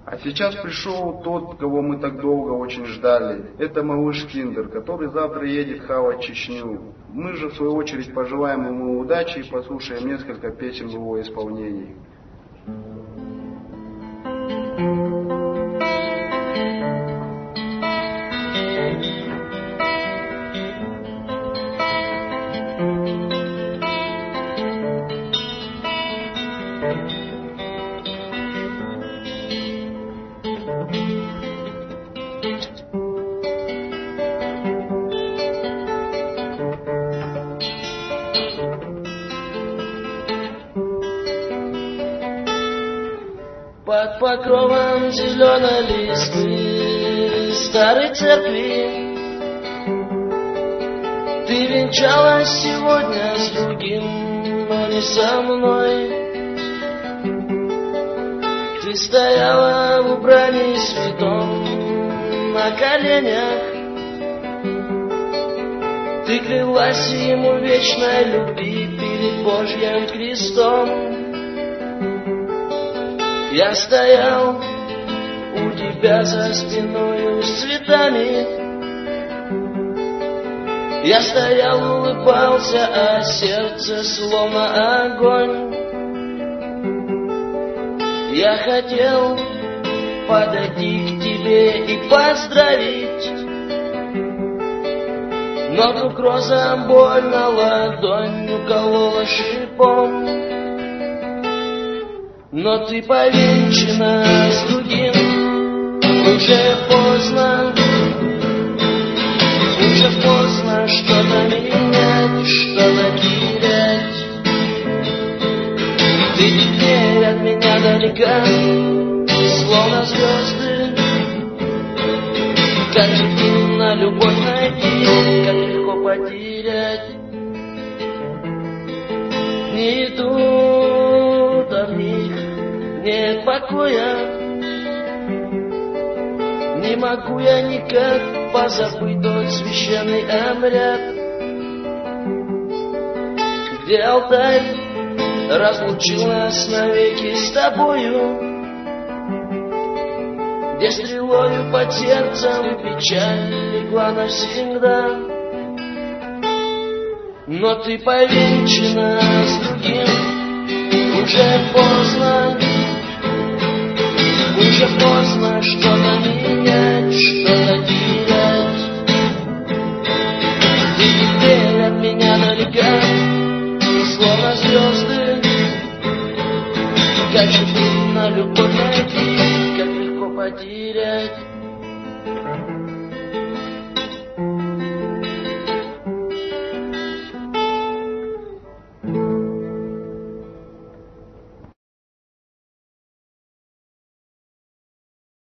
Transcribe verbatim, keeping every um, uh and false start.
А сейчас пришел тот, кого мы так долго очень ждали. Это малыш Киндер, который завтра едет хавать Чечню. Мы же, в свою очередь, пожелаем ему удачи и послушаем несколько песен в его исполнении. Под покровом зеленой листвы старой церкви ты венчалась сегодня с другим, но не со мной. Ты стояла в убрании святом на коленях, ты клялась ему вечной любви перед Божьим крестом. Я стоял у тебя за спиною с цветами, я стоял, улыбался, а сердце словно огонь. Я хотел подойти к тебе и поздравить, но вдруг роза больно ладонь уколола шипом. Но ты повенчана с другим, уже поздно, уже поздно что-то менять, что-то терять. Ты теперь от меня далека, словно звезды. Как же трудно любовь найти, как легко потерять. Не идут от них, нет покоя, не могу я никак позабыть тот священный обряд, где алтарь разлучил нас навеки с тобою, где стрелою под сердцем печаль легла навсегда. Но ты повенчана с другим, уже поздно, уже поздно что-то менять, что-то терять. Ты теперь от меня далека, словно звезды. Как же трудно любовь найти, как легко потерять.